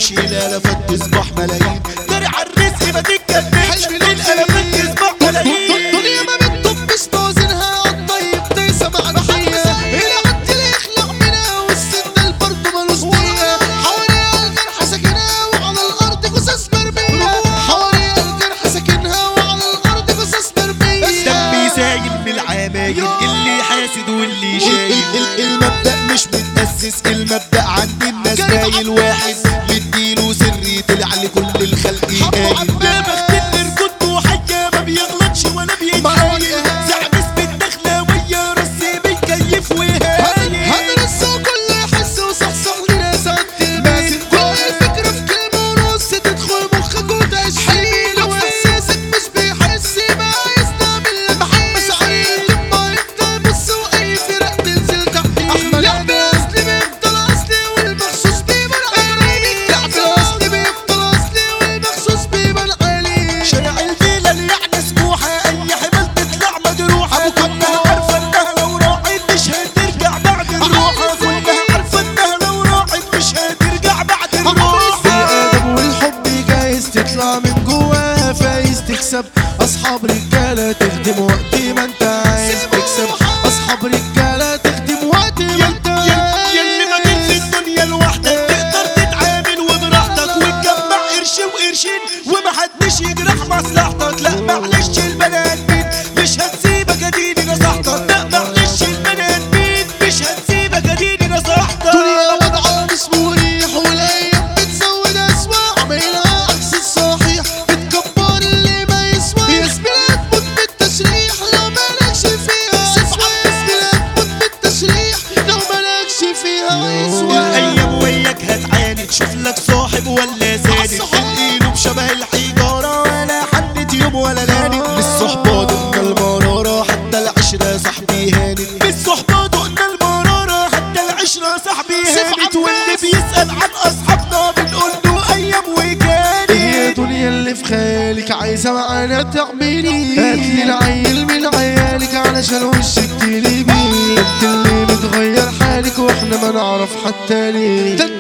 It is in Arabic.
تتكلمش الالافات تصبح ملايين داري عالرزق ما تتكلمش الالافات تصبح ملايين دنيا ما بتطبش موازينها الطيب تيسى مع الحية العد اللي يخلق منها والسن البرد ملوش دية حواليها الجرح ساكنها وعلى الارض قصص مرمية حواليها الجرح ساكنها وعلى الارض قصص مرمية دمي سايل من العمايل اللي حاسد واللي شايل المبدأ مش متأسس المبدأ عند الناس باين واحد مديله سري طلع لكل الخلق قايل ده بخت اللي ركضته حية ما بيغلطش ولا بيتحايل زعبس بالدخلاوية راسي بيكيف وهايل هدرسه كل يحس وصحصح لناس التلميذ كل الفكرة في كلمة ونص تدخل مخك وتعيش حلو واحساسك مش بيحس ما يستعمل المحس مشاعري لما يفضل بص واي فرق تنزل تحت لعب اصلي بيفضل اصلي والمخصوص بيبان عليه لعب اصلي بيفضل اصلي والمخصوص بيبان عليه شارع الفيلة اللي يعني سموحة اي حمل تطلع مجروحة كلها عارفة انها لو راحت مش هترجع بعد الروحة كلها عارفة انها لو راحت مش هترجع بعد الروحة الادب والحب جايز تطلع من جواها فايز تكسب اصحاب رجاله تخدم وقت ما انت عايز تكسب اصحاب رجاله تخدم وقت ما انت يلي ما في الدنيا لوحدك تقدر تتعامل وبراحتك وتجمع قرش وقرشين ومحدش يجرح مصلحتك لا معلش البنات مين مش هتسيبك اديني نصحتك لا معلش البنات مين مش هتسيبك اديني نصحتك دنيا وضعها مش مريح والايام بتزود اسواق عملها عكس الصحيح بتكبر اللي ما يسوى يسبلك موت بالتشريح لو مالكش فيها اسوى يسبلك موت بالتشريح لو مالكش فيها يسوى الايام وياك هتعاني تشوف لك صاحب ولا زاني تلقيله بشبه الحجاره ولا حد يوم ولا لاني بالصحبه دقنا المراره حتى العشره صاحبي هانت بالصحبه دقنا المراره حتى العشره صاحبي هانت واللي بيسال عن اصحابنا بنقول له ايام وكانت هي دنيا اللي في خيالك عايزة معانا تعملي هاتلي العيل من عيالك علشان وشك تقلبي انت اللي متغير حالك واحنا ما نعرف حتى ليه